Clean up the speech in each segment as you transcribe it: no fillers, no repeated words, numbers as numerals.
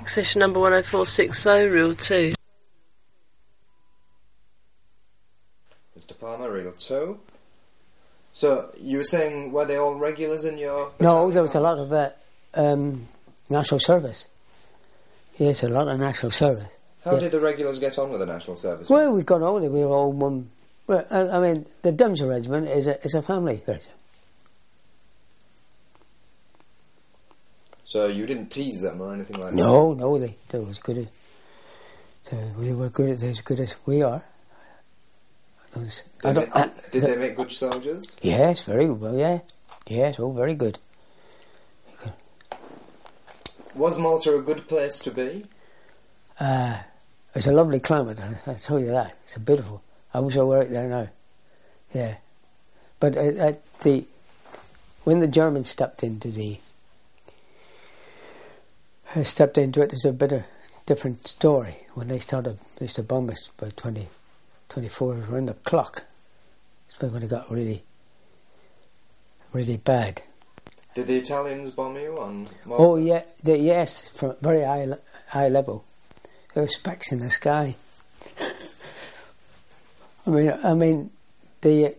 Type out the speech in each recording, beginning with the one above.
Session number 10460, reel 2. Mr. Palmer, reel 2. So, you were saying, were they all regulars in your battalion? No, there was a lot of national service. Yes, a lot of national service. How did the regulars get on with the national service? Well, we got on, we were all one. Well, I mean, the Devonshire Regiment is a family regiment. So you didn't tease them or anything like that? No, they was good at... we were good at as good as we are. Did they make good soldiers? Yes, very well, yeah. Yes, oh, very good. Was Malta a good place to be? It's a lovely climate, I tell you that. It's beautiful. I wish I were out there now. Yeah. But when the Germans stepped into it, there's a bit of different story. When they used to bomb us by 24 around the clock. It's when it got really, really bad. Did the Italians bomb you on Malta? Oh yeah, yes, from very high level. There were specks in the sky. I mean, we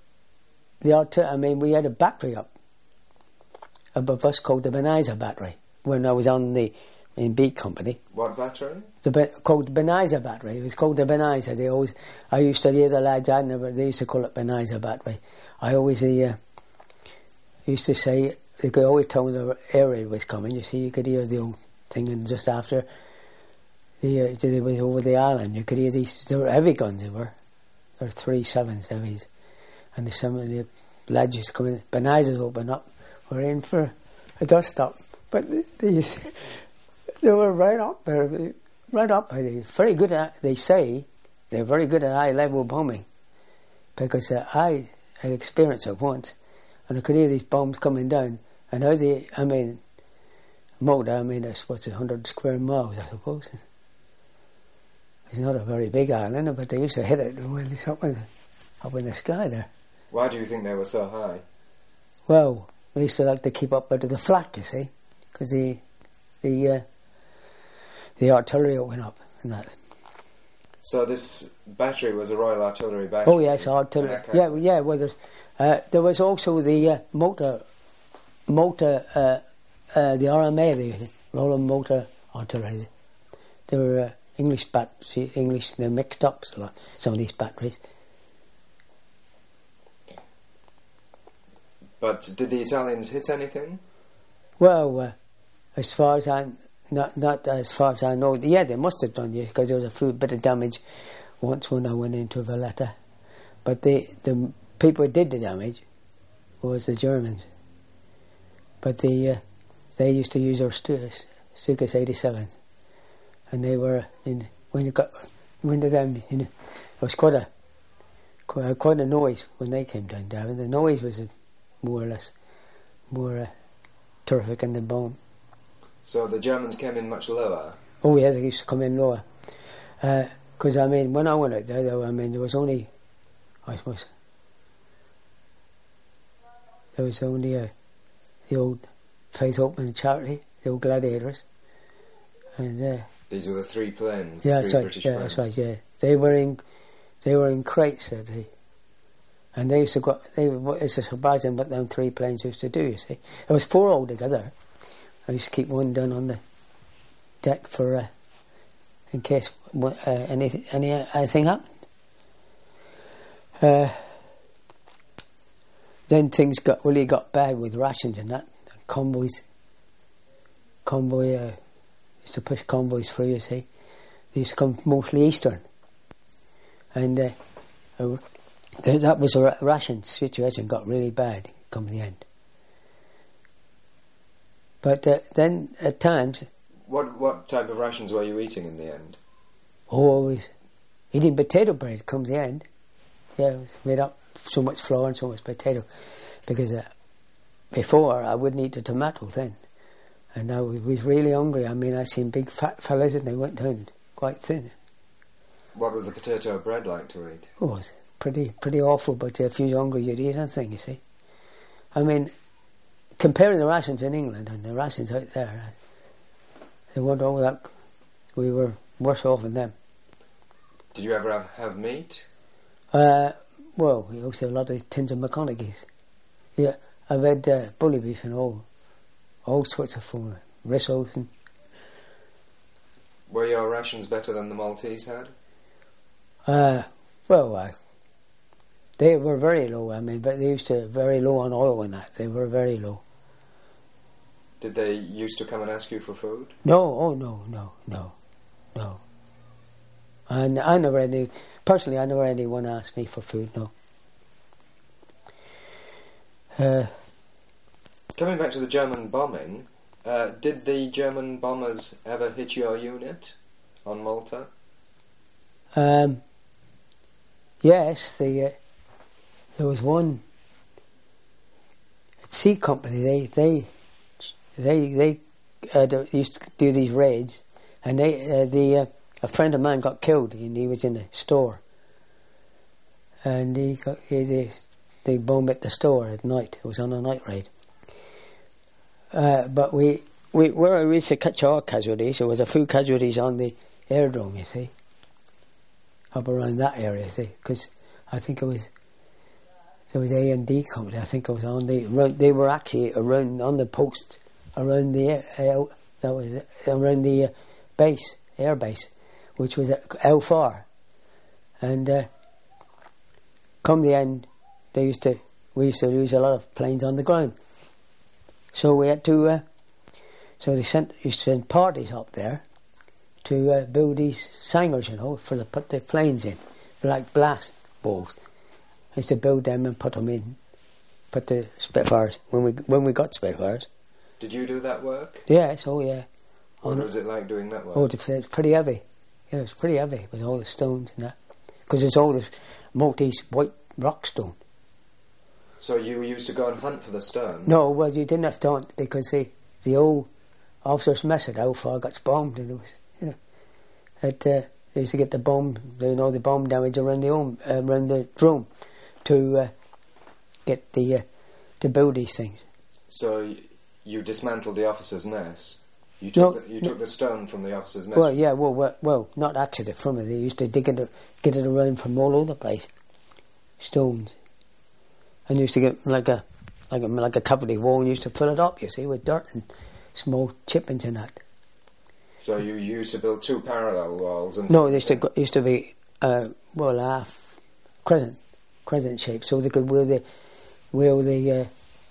had a battery up above us called the Beniza battery when I was in B Company. What battery? Called the Beniza battery. It was called the Beniza. I used to hear the lads. They used to call it Beniza battery. I always used to say they could always tell when the air raid was coming. You see, you could hear the old thing, and just after they was over the island, you could hear these. They were heavy guns. They were 3.7s heavies, and some of the lads used to come in. Benizas open up. We're in for a dust up, but they were right up there. Right up. They're very good at. They say they're very good at high level bombing, because I had experienced it once, and I could hear these bombs coming down. And how Malta, it's 100 square miles, I suppose. It's not a very big island, but they used to hit it when it's up in the sky there. Why do you think they were so high? Well, they used to like to keep up out of the flak, you see, because the artillery went up and that. So this battery was a Royal Artillery battery? Oh yes, artillery. Yeah. Well, there was also the Malta, the RMA, the Royal Malta Artillery. They were English, they're mixed up, some of these batteries. But did the Italians hit anything? Well, as far as not as far as I know, yeah, they must have done, because there was a bit of damage once when I went into Valletta. But the people who did the damage was the Germans. But they used to use our Stukas 87s, and they were when you got into them, it was quite a noise when they came down there. The noise was more or less more terrific than the bomb. So the Germans came in much lower? Oh yeah, they used to come in lower. Because when I went out there, there was only, I suppose, there was only the old Faith Open Charity, the old Gladiators, and these were the 3 planes. Yeah, the 3 that's right. British Yeah, planes. that's right. Yeah, they were in crates, and they used to go. It's a surprising what them 3 planes used to do. You see, there was 4 altogether. I used to keep one down on the deck for in case anything happened. Then things really got bad with rations and that. Convoy used to push convoys through, you see. They used to come mostly eastern. And that was a ration situation, got really bad come the end. But then at times... What type of rations were you eating in the end? Oh, always. Eating potato bread comes the end. Yeah, it was made up so much flour and so much potato. Because before I wouldn't eat the tomato then. And now we was really hungry. I seen big fat fellas and they went down quite thin. What was the potato bread like to eat? Oh, it was pretty awful, but if you're hungry you'd eat anything, you see. Comparing the rations in England and the rations out there, They weren't all that. We were worse off than them. Did you ever have meat? Well, we also had a lot of tins of McConaughey's. Yeah, I've had bully beef and all sorts of food, rissoles and... Were your rations better than the Maltese had? They were very low, but they used to very low on oil and that. They were very low. Did they used to come and ask you for food? No, no. And I never had anyone ask me for food, no. Coming back to the German bombing, did the German bombers ever hit your unit on Malta? Yes, there was one C company. They used to do these raids, and a friend of mine got killed, and he was in the store, and they bombed at the store at night. It was on a night raid. But where we used to catch our casualties, there was a few casualties on the aerodrome, you see, up around that area, you see, because I think there was A&D company. I think it was on they were actually around on the post around the around the base, air base, which was at Elfar, and come the end, we used to lose a lot of planes on the ground. So we had to. So they used to send parties up there to build these sangers, put the planes in, like blast balls. I used to build them and put them in, put the Spitfires when we got Spitfires. Did you do that work? Yes, oh yeah. What was it like doing that work? Oh, it was pretty heavy. Yeah, it was pretty heavy with all the stones and that, because it's all this Maltese white rock stone. So you used to go and hunt for the stones? No, well, you didn't have to hunt because the old officers' mess at Elfar got bombed, and it was, they used to get the bomb, the bomb damage around the drum to get to build these things. So you dismantled the officers' mess. You took the stone from the officers' mess. Well, yeah, well, not actually from it. They used to get it around from all over the place, stones. And used to get like a cavity wall, and used to fill it up, you see, with dirt and small chippings in that. So you used to build two parallel walls? No, they used to be half crescent shape, so they could wheel the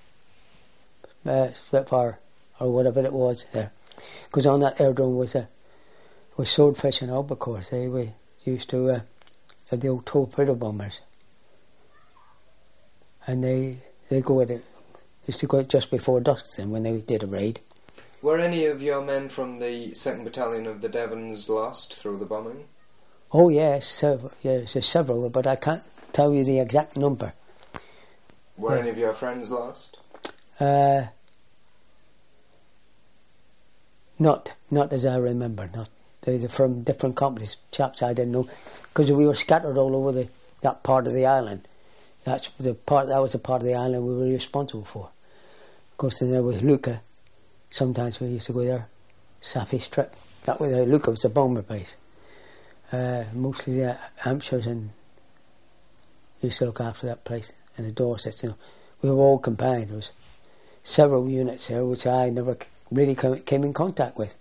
Spitfire or whatever it was there. Because on that aerodrome was swordfish and albacores. We used to have the old torpedo bombers. And they used to go just before dusk then when they did a raid. Were any of your men from the 2nd Battalion of the Devons lost through the bombing? Oh yes, several, but I can't tell you the exact number. Were any of your friends lost? Not as I remember. Not they were from different companies, chaps I didn't know, because we were scattered all over that part of the island. That was the part of the island we were responsible for. Of course, then there was Lucca. Sometimes we used to go there. Safi Strip. That was Lucca was the bomber base. Mostly the Hampshires and used to look after that place and the Dorsets. We were all combined. There was several units there which I never really came in contact with.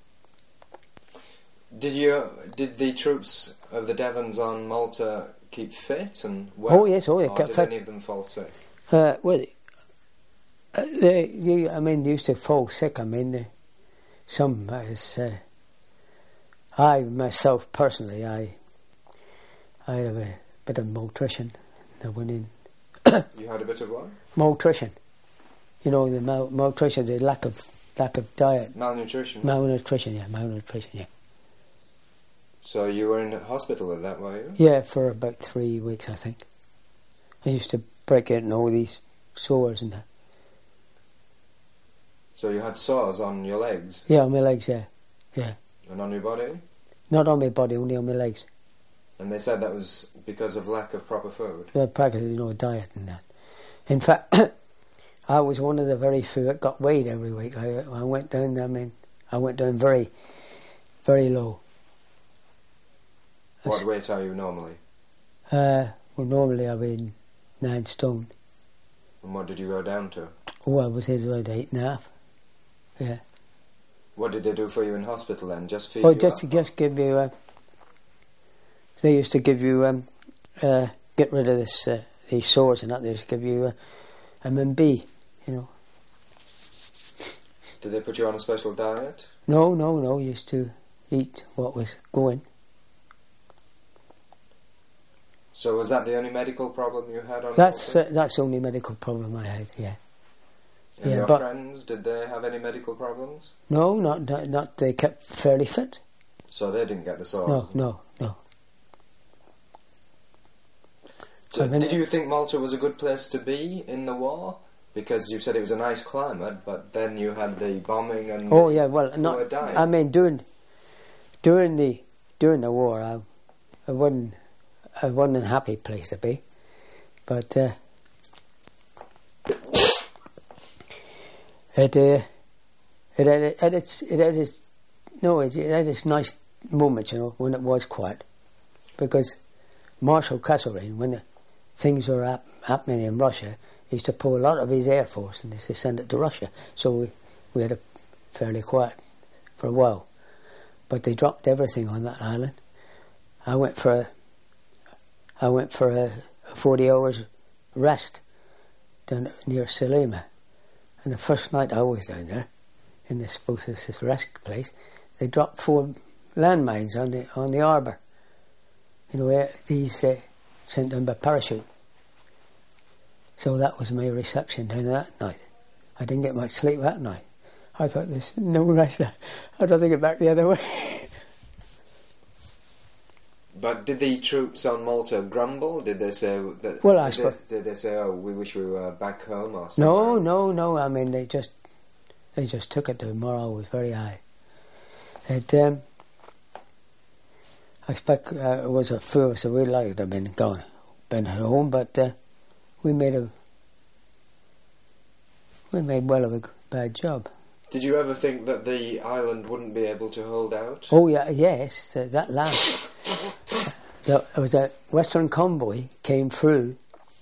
Did the troops of the Devons on Malta keep fit and well? Oh yes, they kept fit. Did any of them fall sick? They used to fall sick. Some I myself personally, I had a bit of malnutrition. I went in. You had a bit of what? Malnutrition. The malnutrition, the lack of diet. Malnutrition. Malnutrition, yeah. So you were in hospital with that, were you? Yeah, for about 3 weeks, I think. I used to break out in all these sores and that. So you had sores on your legs? Yeah, on my legs, yeah. And on your body? Not on my body, only on my legs. And they said that was because of lack of proper food? Yeah, practically no diet and that. In fact, I was one of the very few that got weighed every week. I went down, I went down very, very low. What weight are you normally? Well, normally I weigh 9 stone. And what did you go down to? Oh, I was at around 8.5. Yeah. What did they do for you in hospital then? Just feed Oh, you just give you. They used to give you get rid of these sores and that. They used to give you M&B, you know. Did they put you on a special diet? No. You used to eat what was going. So was that the only medical problem you had on That's Malta? the only medical problem I had. Yeah. And Yeah, your but- friends, did they have any medical problems? No, not. They kept fairly fit. So they didn't get the sores? No. So I mean- did you think Malta was a good place to be in the war? Because you said it was a nice climate, but then you had the bombing and Oh yeah, well, people were not. dying. I mean, during the war, I wasn't a happy place to be, but it had its nice moments, you know, when it was quiet, because Marshal Castlereagh, when the things were happening in Russia, he used to pull a lot of his air force and he used to send it to Russia. So we had a fairly quiet for a while, but they dropped everything on that island. I went for a 40 hours rest down near Salima, and the first night I was down there in this rest place, they dropped 4 landmines on the harbour. You know, these sent down by parachute. So that was my reception down that night. I didn't get much sleep that night. I thought there's no rest there. I'd rather get back the other way. But did the troops on Malta grumble? Did they say that? Well, did they say, "Oh, we wish we were back home"? Or something? No. I mean, they just took it. The morale was very high. I expect it was a few of us that we'd like to have been at home, but we made well of a bad job. Did you ever think that the island wouldn't be able to hold out? Oh yeah, yes. That last, there was a Western convoy came through.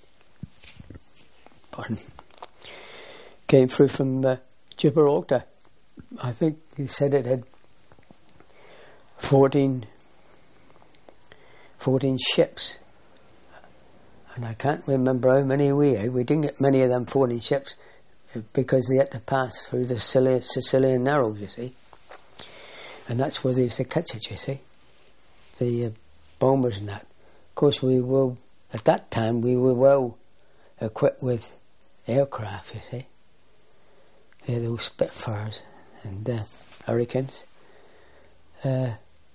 Came through from Gibraltar. I think he said it had 14 ships, and I can't remember how many we had. We didn't get many of them 14 ships because they had to pass through the Sicilian Narrows, you see, and that's where they used to catch it, you see, the bombers and that. Of course, at that time we were well equipped with aircraft, you see. We had those Spitfires and Hurricanes, but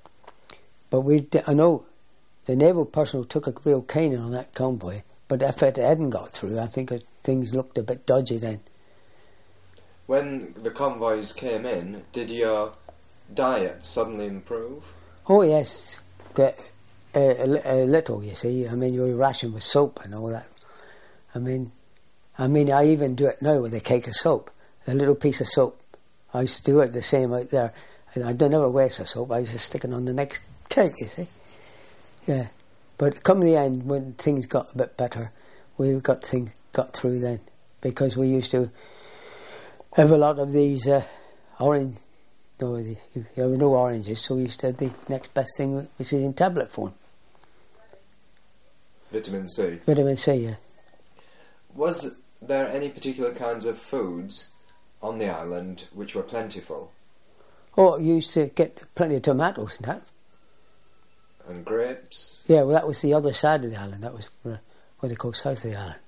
I know the naval personnel took a real cane on that convoy, but if it hadn't got through, I think things looked a bit dodgy then. When the convoys came in, did your diet suddenly improve? Oh yes, a little, you see. I mean, you were rationed with soap and all that. I mean, I even do it now with a cake of soap, a little piece of soap. I used to do it the same out there. And I don't never waste the soap. I used to stick it on the next cake, you see. Yeah, but come the end, when things got a bit better, we got through then, because we used to have a lot of these orange. No, there were no oranges, so we used to have the next best thing, which is in tablet form. Vitamin C. Vitamin C, yeah. Was there any particular kinds of foods on the island which were plentiful? Oh, you used to get plenty of tomatoes and that. And grapes? Yeah, well, that was the other side of the island. That was what they call south of the island.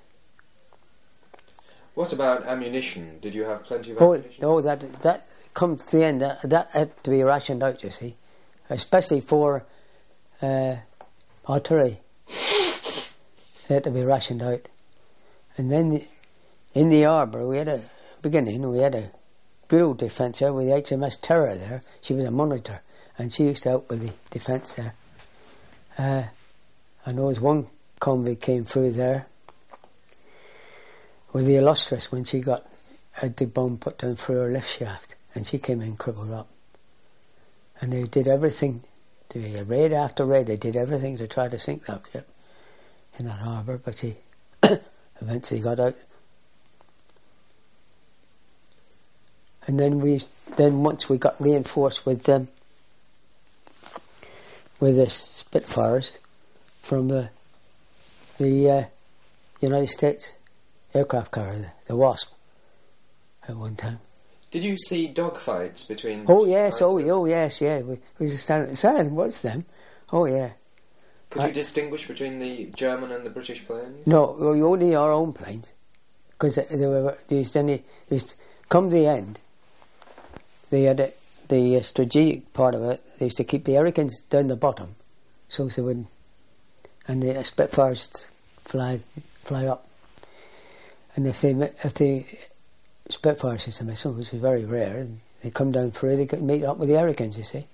What about ammunition? Did you have plenty of ammunition? Oh, that come to the end. That had to be rationed out, you see, especially for artillery. They had to be rationed out. And then in the harbour, we had a good old defence there with the HMS Terror there. She was a monitor, and she used to help with the defence there. I know as one convict came through there with the Illustrious when she got the bomb put down through her lift shaft, and she came in crippled up. And they did everything, raid after raid, they did everything to try to sink that ship in that harbour, but she eventually got out. And then once we got reinforced with the Spitfires from the United States aircraft carrier, the Wasp, at one time. Did you see dogfights between... Oh yes, fighters? Yes, yeah. We just standing saying, what's them? Oh yeah. Could you distinguish between the German and the British planes? No, only our own planes. Because come the end, they had the strategic part of it, they used to keep the Hurricanes down the bottom, so they wouldn't, and the Spitfires fly up. And if the Spitfires hit a missile, which was very rare, and they come down through, they could meet up with the Hurricanes, you see.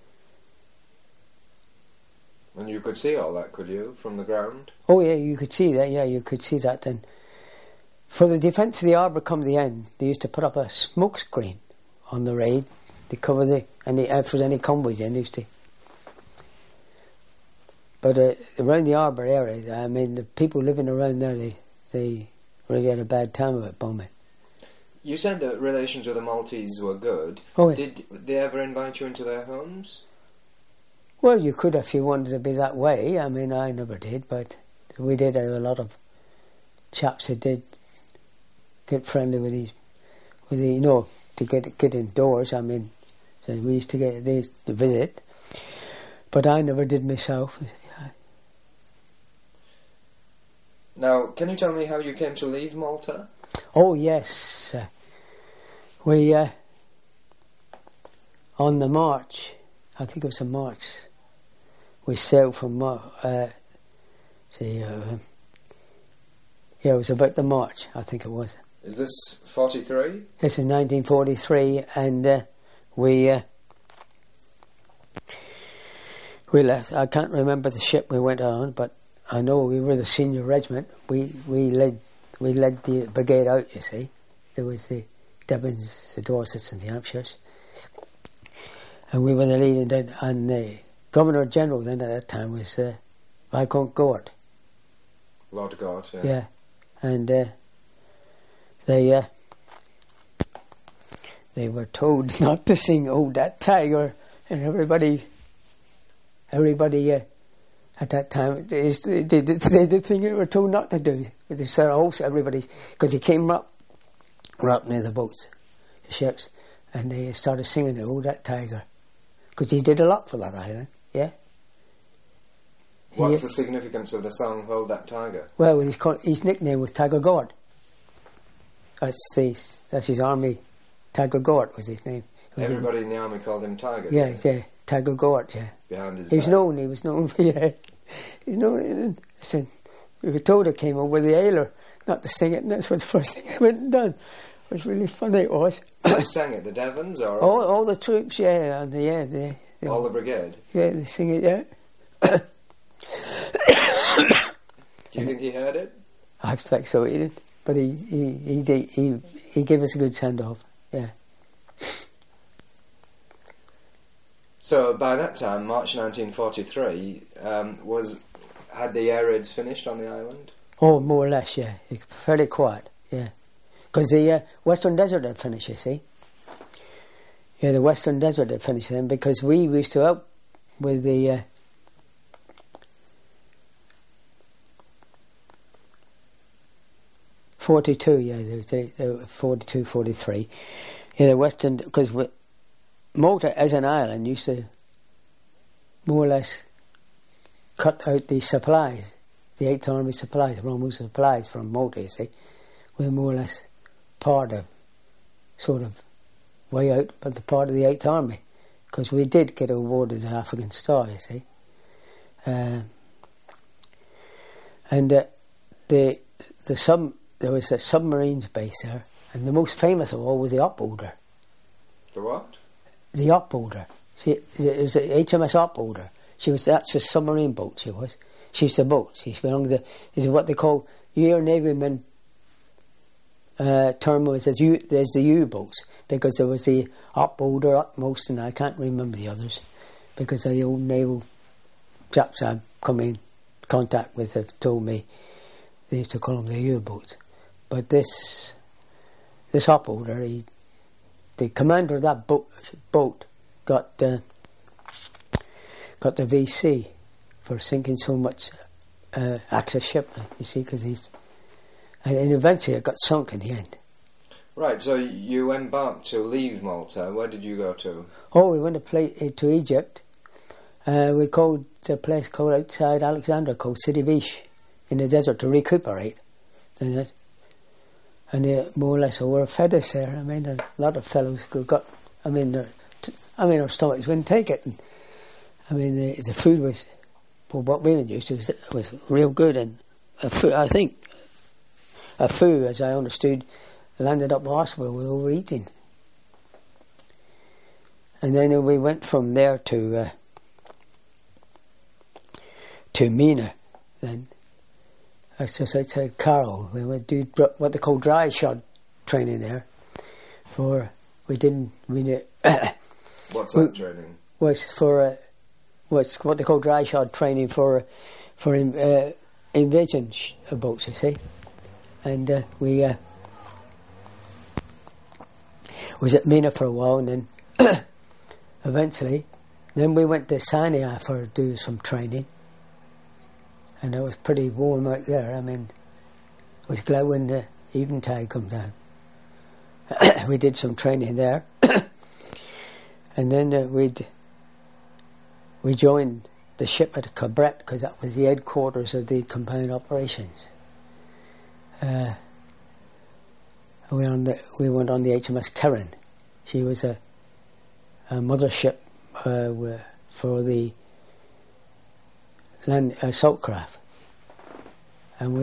And you could see all that, could you, from the ground? Oh yeah, you could see that, yeah, you could see that. And for the defence of the harbour come the end, they used to put up a smoke screen on the raid to cover if there was any convoys in, they used to. But around the harbour area, I mean, the people living around there, they really had a bad time of it, bombing. You said that relations with the Maltese were good. Oh, yeah. Did they ever invite you into their homes? Well, you could if you wanted to be that way. I mean, I never did, but we did have a lot of chaps that did get friendly with to get indoors. I mean, so we used to get these to visit, but I never did myself. Now, can you tell me how you came to leave Malta? Oh yes, we on the March, I think it was in March, we sailed from it was about the March, I think it was. Is this 43? This is 1943, and we left. I can't remember the ship we went on, but I know we were the senior regiment. We led the brigade out, you see. There was the Devons, the Dorsets and the Hampshires. And we were the leading, and the Governor-General then at that time was Viscount Gort. Lord Gort, yeah. Yeah. And they were told not to sing "Oh, That Tiger," and everybody at that time, they did the thing they were told not to do. They said, everybody, because he came up near the boats, the ships, and they started singing "Oh, That Tiger," because he did a lot for that island, yeah. What's the significance of the song "Hold That Tiger"? Well, his nickname was Tiger Gort. That's his army. Tiger Gort was his name. Everybody in the army called him Tiger. Yeah, yeah, Tiger Gort, yeah. Behind his He back. was known for, yeah. He's known, I said, we were told it came up with the ailer not to sing it, and that's what the first thing I went and done. It was really funny, it was. Who sang it, the Devons or...? All the troops, yeah, and all the brigade? Yeah, they sing it, yeah. Do you think he heard it? I expect so, he did. But he gave us a good send-off, yeah. So by that time, March 1943, had the air raids finished on the island? Oh, more or less, yeah. It's fairly quiet, yeah. Because the Western Desert had finished, you see. Yeah, the Western Desert had finished then, because we used to help with the... 42, yeah, 42, 43. Yeah, the Western, because Malta as an island used to more or less cut out the supplies, the 8th Army supplies, Romu's supplies from Malta, you see. We're more or less part of, sort of, way out, but the part of the 8th Army, because we did get awarded the African Star, you see. There was a submarines base there, and the most famous of all was the Upholder. The what? The Upholder. See, it was HMS Upholder. That's a submarine boat, she was. She's a boat. She belonged to, is what they call, you hear Navy men term was there's the U-boats, because there was the Upholder, Utmost, and I can't remember the others, because the old naval chaps I've come in contact with have told me they used to call them the U-boats. But this Upholder, the commander of that boat got the VC for sinking so much Axis ship, you see, because and eventually it got sunk in the end. Right, so you embarked to leave Malta. Where did you go to? Oh, we went to Egypt. We called a place called outside Alexandria called Sidi Beach in the desert to recuperate. And more or less we fed us there. I mean, a lot of fellows who got, our stomachs wouldn't take it. And, the food was, well, what we were used to was real good. And I think a foo, as I understood, landed up in hospital with overeating. And then we went from there to Mina. Then that's just outside Cairo. We went to do what they call dry shod training there. What's that training? Was what they call dry shod training for invasion boats, you see. And we was at Mina for a while, and then eventually, then we went to Sania for do some training, and it was pretty warm out there. I was glad when the eventide come down. We did some training there, and then we joined the ship at Cabret, because that was the headquarters of the combined operations. We went on the HMS Karen. She was a mothership for the land assault craft, and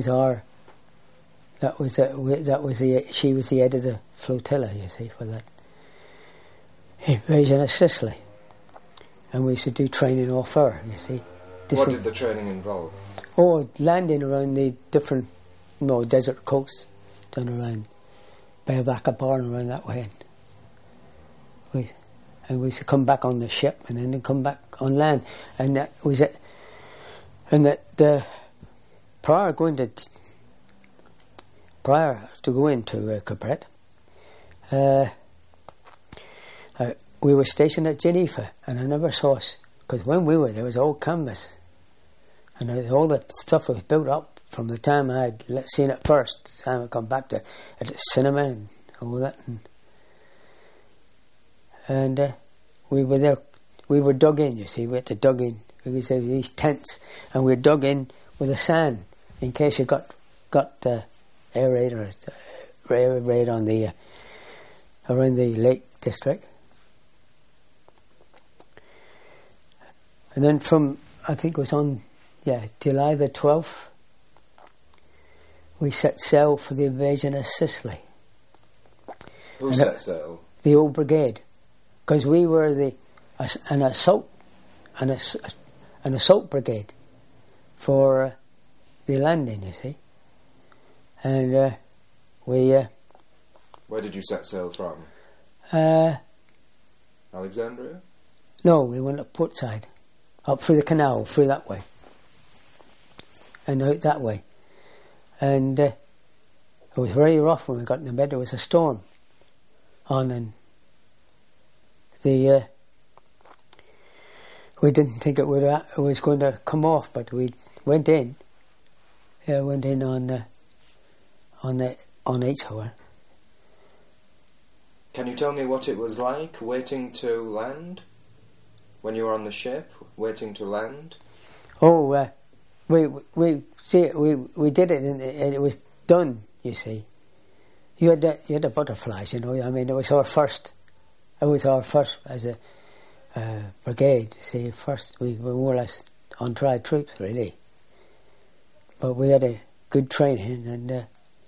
she was the head of the flotilla, you see, for that invasion of Sicily, and we used to do training off her, you see. What did the training involve? Oh, landing around the different desert coasts, down around Bay of Aqaba and around that way. And we used to come back on the ship and then come back on land. And that was it. And prior to go into Cabret, we were stationed at Geneva, and I never saw us, because when we were there was all canvas, and all the stuff was built up from the time I had seen it first, the time I come back to at the cinema and all that, and we were there. We were dug in. You see, we had to dug in. We used to have these tents, and we were dug in with the sand in case you got air raid or air raid on the around the Lake District. And then from, I think it was on July the 12th, we set sail for the invasion of Sicily. Who set sail? The old brigade, because we were an assault brigade for the landing, you see. And we. Where did you set sail from? Alexandria? No, we went up Portside, up through the canal, through that way, and out that way. And it was very rough when we got in the bed. There was a storm on, and we didn't think it was going to come off, but we went in. Yeah, went in on H-Hour. Can you tell me what it was like waiting to land? When you were on the ship, waiting to land? Oh, we did it, and it was done. You see, you had the butterflies. You know, it was our first. It was our first as a brigade. See, first we were more or less untried troops, really. But we had a good training, and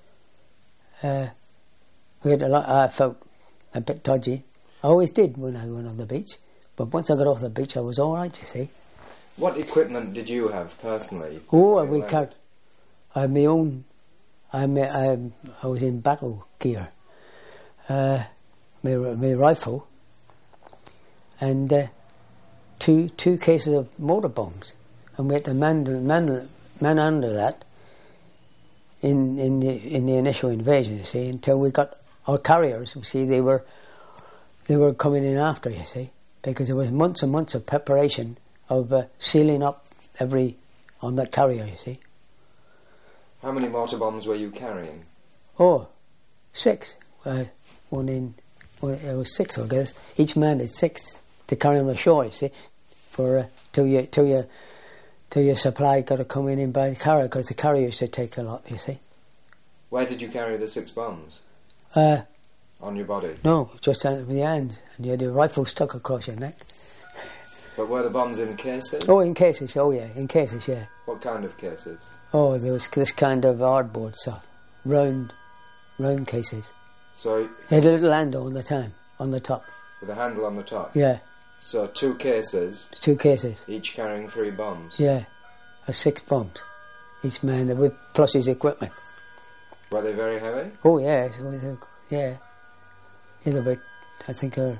we had a lot. I felt a bit dodgy. I always did when I went on the beach. But once I got off the beach, I was all right, you see. What equipment did you have personally? Oh, I had my own. I was in battle gear. My rifle and two cases of mortar bombs, and we had to manhandle that in the initial invasion. You see, until we got our carriers. You see, they were coming in after. You see, because there was months and months of preparation of sealing up on that carrier. You see. How many mortar bombs were you carrying? Oh, 6. It was 6, I guess. Each man had 6 to carry on the shore, you see, for till your supply got to come in by the carrier, because the carrier used to take a lot, you see. Where did you carry the 6 bombs? On your body? No, just out of the hands, and you had a rifle stuck across your neck. But were the bombs in cases? Oh, in cases, in cases, yeah. What kind of cases? Oh, there was this kind of hardboard stuff, round cases. So it had a little handle on the top. With a handle on the top? Yeah. So 2 cases? 2 cases. Each carrying 3 bombs? Yeah. 6 bombs. Each man, with plus his equipment. Were they very heavy? Oh, yeah. Yeah. About, I think, about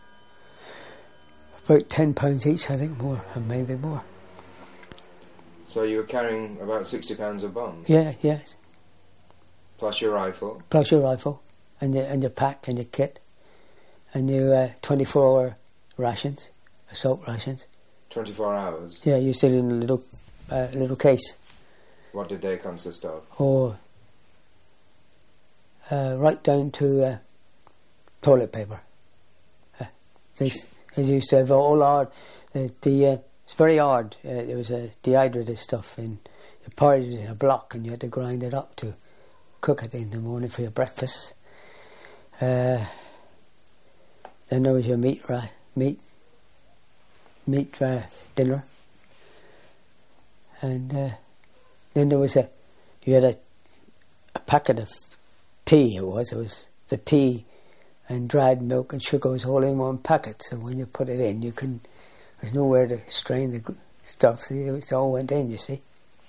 10 pounds each, I think, more, and maybe more. So you were carrying about 60 pounds of bombs? Yeah, yes. Plus your rifle? Plus your rifle, and your pack, and your kit, and your 24-hour rations, assault rations. 24 hours? Yeah, you're still in a little case. What did they consist of? Oh, right down to toilet paper. They used to have all hard. It's very hard. There was a dehydrated stuff, and you poured it in a block, and you had to grind it up to cook it in the morning for your breakfast. Then there was your meat dinner, and then there was you had a packet of tea. It was the tea and dried milk and sugar was all in one packet. So when you put it in, there's nowhere to strain the stuff. It all went in, you see.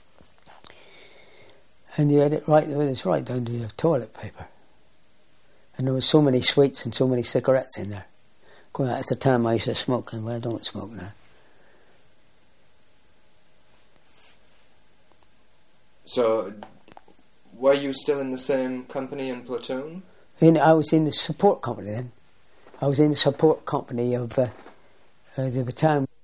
And you had it right down to your toilet paper. And there was so many sweets and so many cigarettes in there. At the time I used to smoke, and I don't smoke now. So, were you still in the same company and platoon? I was in the support company then. I was in the support company of the battalion.